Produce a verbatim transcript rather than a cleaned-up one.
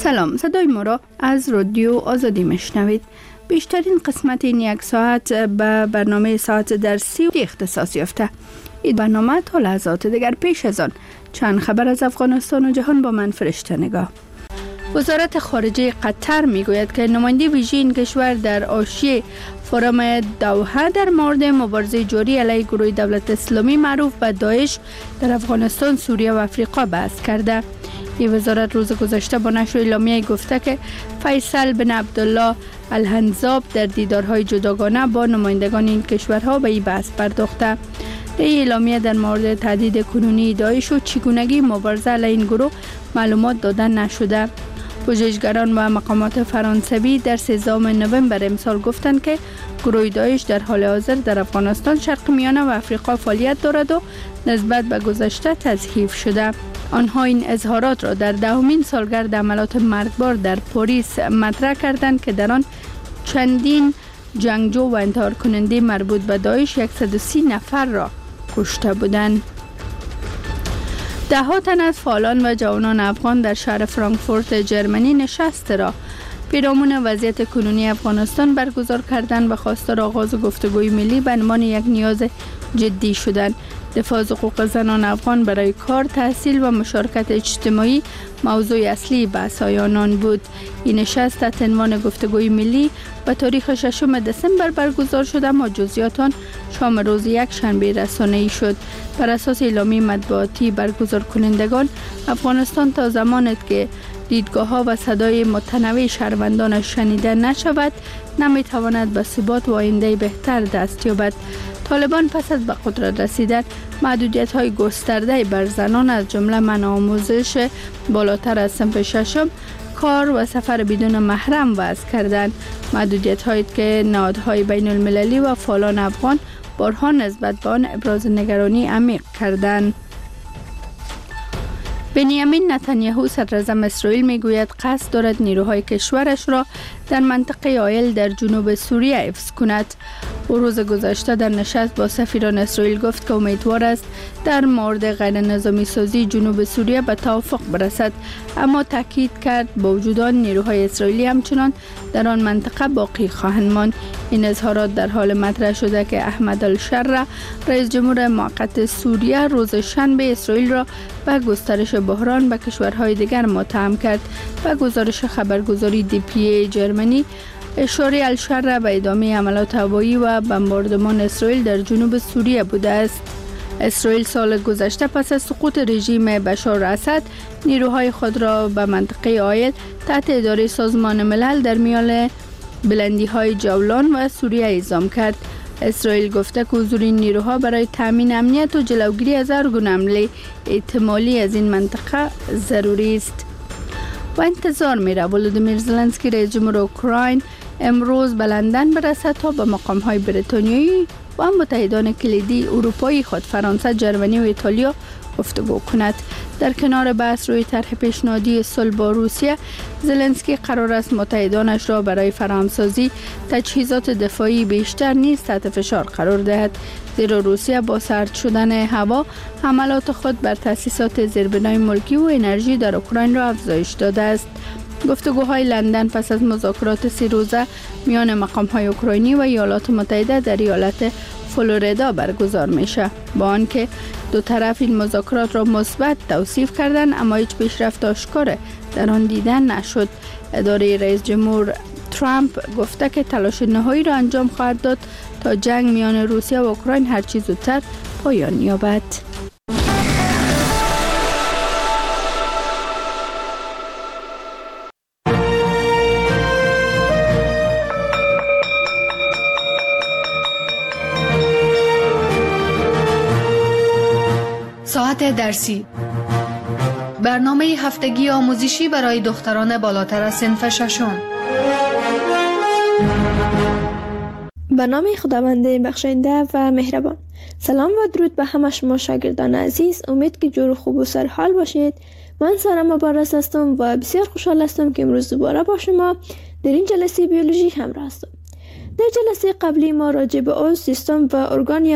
سلام، صدای ما را از رادیو آزادی میشنوید. بیشترین قسمت این یک ساعت به برنامه ساعت درسی اختصاص یافته. این برنامه تا لحظات دیگر. پیش از آن چند خبر از افغانستان و جهان با من فرشته نگاه. وزارت خارجه قطر میگوید که نماینده ویژه این کشور در حاشیه فورم دوحه در مورد مبارزه جاری علیه گروه دولت اسلامی معروف به داعش در افغانستان، سوریه و افریقا بحث کرده. این وزارت روز گذشته با نشر اعلامیه گفته که فیصل بن عبدالله الحنزاب در دیدارهای جداگانه با نمایندگان این کشورها به این بحث پرداخته. این اعلامیه در مورد تهدید کنونی داعش و چگونگی مبارزه علیه این گروه معلومات داده نشده. پژوهشگران و مقامات فرانسوی در سیزدهم نوامبر امسال گفتند که گروه داعش در حال حاضر در افغانستان، شرق میانه و افریقا فعالیت دارد و نسبت به گذشته تضعیف شده. آنها این اظهارات را در دهمین سالگرد عملیات مرگبار در پاریس مطرح کردند که در آن چندین جنگجو و انتحار کننده مربوط به داعش صد و سی نفر را کشته بودند. ده ها تن از فعالان و جوانان افغان در شهر فرانکفورت جرمنی نشست را پیرامون وضعیت کنونی افغانستان برگزار کردند و خواستار آغاز گفتگوی ملی به عنوان یک نیاز جدی شدند. دفاع از حقوق زنان افغان برای کار، تحصیل و مشارکت اجتماعی موضوع اصلی بحث‌های آنان بود. این نشست تحت عنوان گفتگوی ملی به تاریخ ششم دسامبر برگزار شد، اما جزئیات آن شام روز یک شنبه رسانه‌ای شد. بر اساس اعلامیه مطبوعاتی برگزار کنندگان، افغانستان تا زمانی که دیدگاه‌ها و صدای متنوع شهروندانش شنیده نشود، نمی‌تواند به ثبات و آینده بهتر دست یابد. طالبان پس از به قدرت رسیدن محدودیت‌های گسترده بر زنان از جمله منع آموزش بالاتر از صنف ششم، کار و سفر بدون محرم وضع کردند. محدودیت‌هایی که نهادهای بین المللی و فعالان افغان بارها نسبت به آن ابراز نگرانی عمیق کردند. بنیامین نتانیاهو صدراعظم اسرائیل میگوید قصد دارد نیروهای کشورش را در منطقه ایل در جنوب سوریه حفظ کند. او روز گذشته در نشست با سفیران اسرائیل گفت که امیدوار است در مورد غیر نظامی سازی جنوب سوریه به توافق برسد، اما تاکید کرد با وجود آن نیروهای اسرائیلی همچنان در آن منطقه باقی خواهند ماند. این اظهارات در حال مطرح شده که احمد الشرع، رئیس جمهور موقت سوریه، روز شنبه اسرائیل را به گسترش بحران به کشورهای دیگر متهم کرد. و گزارش خبرگزاری دی پی ای جرمنی اشاره الشرع به ادامه عملیات هوایی و بمباردمان اسرائیل در جنوب سوریه بوده است. اسرائیل سال گذشته پس از سقوط رژیم بشار اسد نیروهای خود را به منطقه ایل تحت اداره سازمان ملل در میان بلندی‌های جولان و سوریه اعزام کرد. اسرائیل گفته که حضور این نیروها برای تامین امنیت و جلوگیری از هر گونه حمله احتمالی از این منطقه ضروری است. و انتظار میره ولودیمیر زلنسکی رئیس جمهور اوکراین امروز به لندن برسد تا با مقام‌های بریتانیایی و متحدان کلیدی اروپایی خود فرانسه، جرمنی و ایتالیا گفتگو کند. در کنار بحث روی طرح پیشنهادی صلح با روسیه، زلنسکی قرار است متحدانش را برای فراهمسازی تجهیزات دفاعی بیشتر نیز تحت فشار قرار دهد، زیرا روسیه با سرد شدن هوا حملات خود بر تأسیسات زیربنای ملکی و انرژی در اوکراین را افزایش داده است. گفتگوهای لندن پس از مذاکرات سی روزه میان مقام‌های اوکراینی و ایالات متحده در ایالت فلوریدا برگزار میشه. با آنکه دو طرف این مذاکرات را مثبت توصیف کردند، اما هیچ پیشرفت آشکار در آن دیده نشد. اداره رئیس جمهور ترامپ گفته که تلاش نهایی را انجام خواهد داد تا جنگ میان روسیه و اوکراین هر چه زودتر پایان یابد. ساعت درسی، برنامه هفتگی آموزشی برای دختران بالاتر از صنف ششم. به نام خداوند بخشنده و مهربان. سلام و درود به همه شما شاگردان عزیز. امید که جور خوب و سرحال باشید. من سارا مبارز هستم و بسیار خوشحال هستم که امروز دوباره با شما در این جلسه بیولوژی همراه هستم. در جلسه قبلی ما راجع به عضو، سیستم و ارگان